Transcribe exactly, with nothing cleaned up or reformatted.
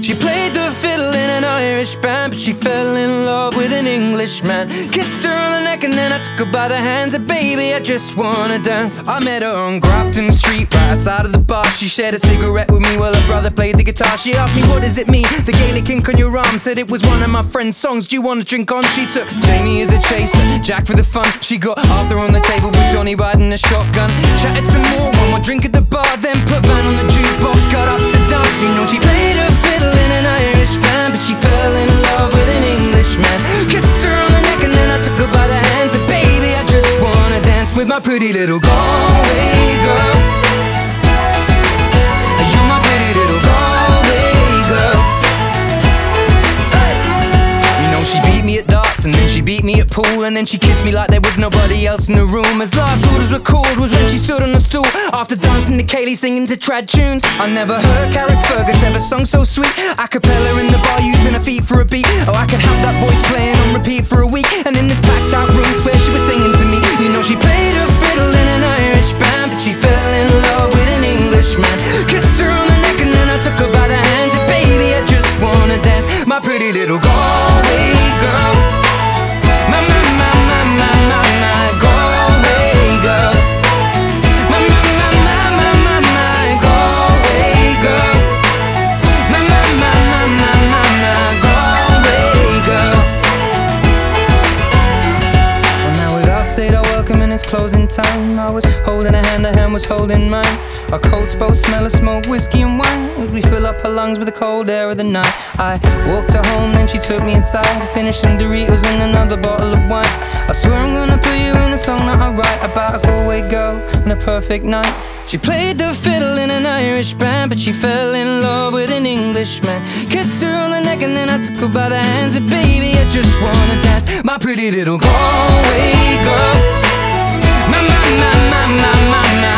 She played the fiddle in an Irish band, but she fell in love with an Englishman. Kissed her on the neck and then I took her by the hands. And baby, I just wanna dance. I met her on Grafton Street, right outside of the bar. She shared a cigarette with me while her brother played the guitar. She asked me, what does it mean, the Gaelic ink on your arm? Said it was one of my friend's songs, do you wanna drink on? She took Jamie as a chaser, Jack for the fun. She got Arthur on the table with Johnny riding a shotgun. Chatted some more, one more drink at the bar, then put Van on the jukebox, got up to dance. You know she played her fiddle in an Irish band, but she fell in love with an Englishman. Kissed her on the neck and then I took her by the hands. And baby, I just wanna dance with my pretty little Galway girl. You're my pretty little Galway girl. Hey. You know she beat me at darts and then she beat me at pool, and then she kissed me like there was nobody else in the room. As last orders were called was when she stood on the stool, after dancing to Kaylee singing to trad tunes. I never heard Carrick Fergus ever sung so sweet. A cappella in the bar using her feet for a beat. Oh, I could have that voice playing on repeat for a week. And in this packed out room, swear she was singing to me. You know she played her fiddle in an Irish band, but she fell in love with an Englishman. Kissed her on the neck and then I took her by the hands. And baby, I just wanna dance, my pretty little Galway girl. My, my, my, my, my, my, my Galway girl. My, my, my, my, my, my, my Galway girl. My, my, my, my, my, my, my Galway girl. Well, now we'd all said our welcome and it's closing time. I was holding her hand, her hand was holding mine. Our coats both smell of smoke, whiskey and wine, as we fill up her lungs with the cold air of the night. I walked her home, then she took me inside to finish some Doritos and another bottle of wine. I swear I'm gonna put you in a song that I write about a Galway girl and a perfect night. She played the fiddle in an Irish band, but she fell in love with an Englishman. Kissed her on the neck and then I took her by the hands. And baby, I just wanna dance, my pretty little Galway girl. My, my, my, my, my, my, my